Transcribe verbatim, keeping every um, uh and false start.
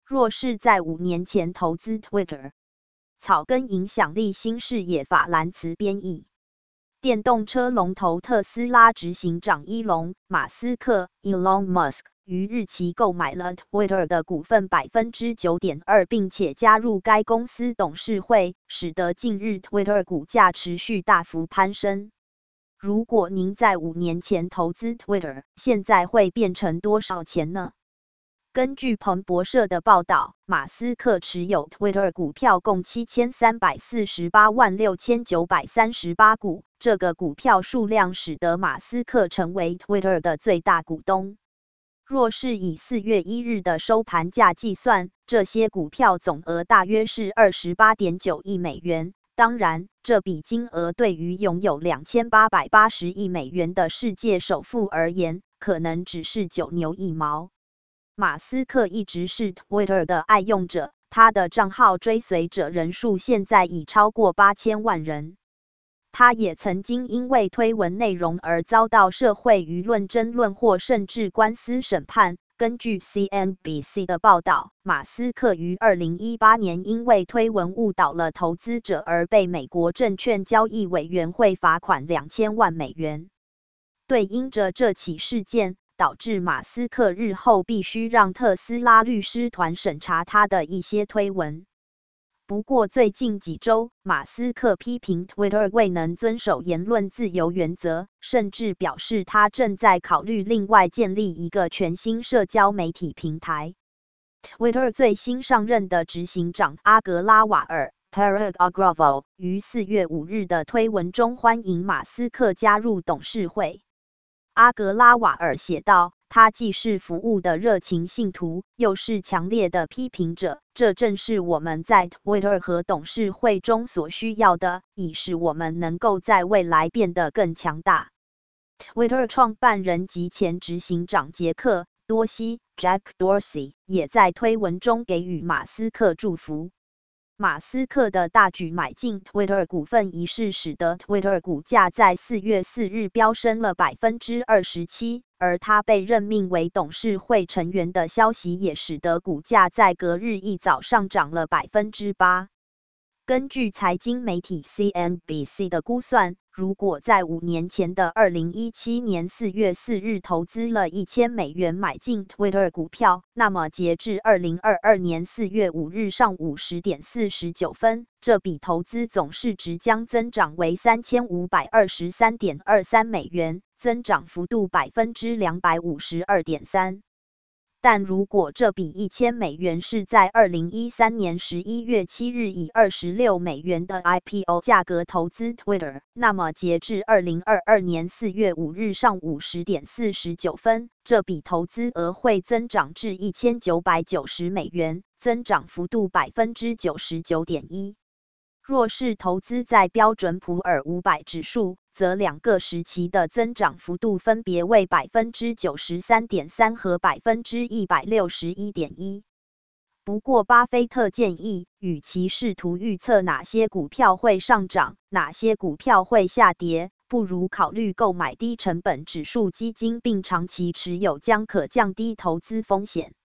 若是在五年前投资 Twitter， 草根影响力新视野法兰茨编译。电动车龙头特斯拉执行长伊隆·马斯克 （Elon Musk） 于日期购买了 Twitter 的股份 百分之九点二， 并且加入该公司董事会，使得近日 Twitter 股价持续大幅攀升。如果您在五年前投资 Twitter， 现在会变成多少钱呢？根据彭博社的报道，马斯克持有 Twitter 股票共七千三百四十八万六千九百三十八股，这个股票数量使得马斯克成为 Twitter 的最大股东。若是以四月一日的收盘价计算，这些股票总额大约是 二十八点九亿美元。当然，这笔金额对于拥有两千八百八十亿美元的世界首富而言，可能只是九牛一毛。马斯克一直是 Twitter 的爱用者，他的账号追随者人数现在已超过八千万人。他也曾经因为推文内容而遭到社会舆论争论或甚至官司审判。根据 C N B C 的报道，马斯克于二零一八年因为推文误导了投资者而被美国证券交易委员会罚款两千万美元。对应着这起事件，导致马斯克日后必须让特斯拉律师团审查他的一些推文。不过最近几周，马斯克批评 Twitter 未能遵守言论自由原则，甚至表示他正在考虑另外建立一个全新社交媒体平台。Twitter 最新上任的执行长阿格拉瓦尔 Parag Agrawal 于四月五日的推文中欢迎马斯克加入董事会。阿格拉瓦尔写道，他既是服务的热情信徒，又是强烈的批评者，这正是我们在 Twitter 和董事会中所需要的，以使我们能够在未来变得更强大。Twitter 创办人及前执行长杰克·多西 Jack Dorsey 也在推文中给予马斯克祝福。马斯克的大举买进 Twitter 股份一事，使得 Twitter 股价在四月四日飙升了 百分之二十七， 而他被任命为董事会成员的消息也使得股价在隔日一早上涨了 百分之八。根据财经媒体 C N B C 的估算，如果在五年前的二零一七年四月四日投资了一千美元买进 Twitter 股票，那么截至二零二二年四月五日上午十点四十九分，这笔投资总市值将增长为 三千五百二十三点二三美元，增长幅度 百分之两百五十二点三。但如果这笔一千美元是在二零一三年十一月七日以二十六美元的 I P O 价格投资 Twitter， 那么截至二零二二年四月五日上午十点四十九分，这笔投资额会增长至一千九百九十美元，增长幅度 百分之九十九点一。若是投资在标准普尔五百指数，则两个时期的增长幅度分别为 百分之九十三点三 和 百分之一百六十一点一。不过巴菲特建议，与其试图预测哪些股票会上涨，哪些股票会下跌，不如考虑购买低成本指数基金并长期持有，将可降低投资风险。